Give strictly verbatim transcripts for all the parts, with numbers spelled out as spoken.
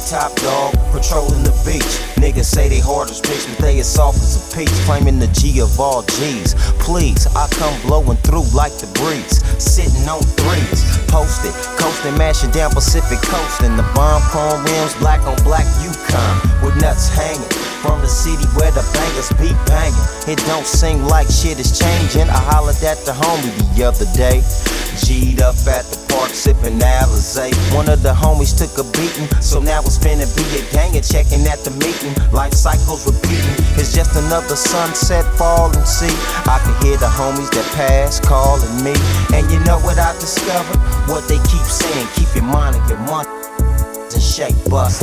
top dog, patrolling the beach. Niggas say they hard as bricks, but they as soft as a peach. Claiming the G of all G's. Please, I come blowing through like the breeze. Sitting on threes, posted, coasting, mashing down Pacific Coast. And the bomb chrome rims, black on black Yukon, with nuts hanging. From the city where the bangers be banging. It don't seem like shit is changing. I hollered at the homie the other day. G'd up at the park sipping Alizé. One of the homies took a beating, so now it's finna be a gang and checking at the meeting. Life cycles repeating. It's just another sunset falling. See, I can hear the homies that pass calling me. And you know what I discovered? What they keep saying, keep your mind and your money and shake busters.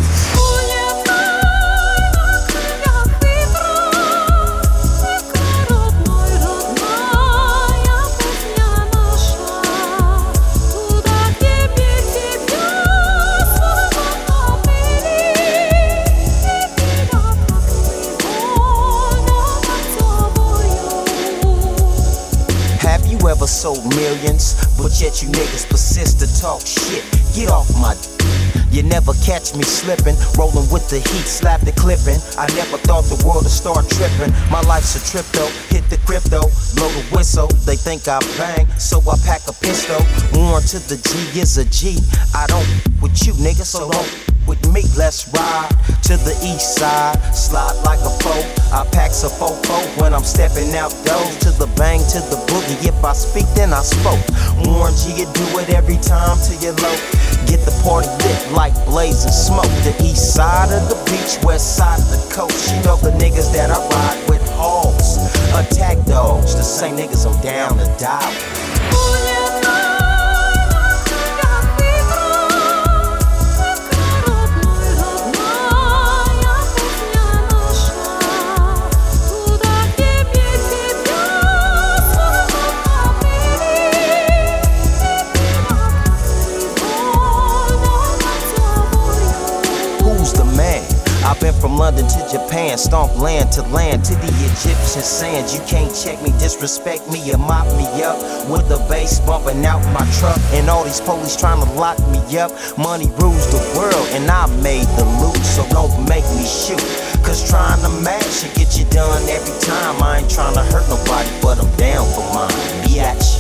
Ever sold millions, but yet you niggas persist to talk shit. Get off my d- You never catch me slipping, rolling with the heat, slap the clipping. I never thought the world would start tripping. My life's a trip though, hit the crypto, blow the whistle. They think I bang, so I pack a pistol. Warn to the G is a G. I don't with you niggas, so don't with me. Let's ride to the east side, slide like a foe. I pack a fofo when I'm stepping out doors. To the bang, to the boogie. If I speak, then I spoke. Warn G, you do it every time till you're low. Get the party lit like blazing smoke. The east side of the beach, west side of the coast. You know the niggas that I ride with hogs, attack dogs. The same niggas I'm down to die with. I've been from London to Japan, stomp land to land, to the Egyptian sands. You can't check me, disrespect me, or mop me up with the bass bumping out my truck. And all these police trying to lock me up. Money rules the world, and I made the loot, so don't make me shoot. Cause trying to match it get you done every time. I ain't trying to hurt nobody, but I'm down for mine. Biatch.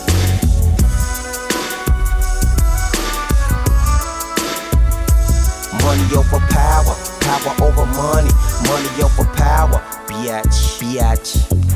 Money over power, power over money, money over power. Biatch, biatch.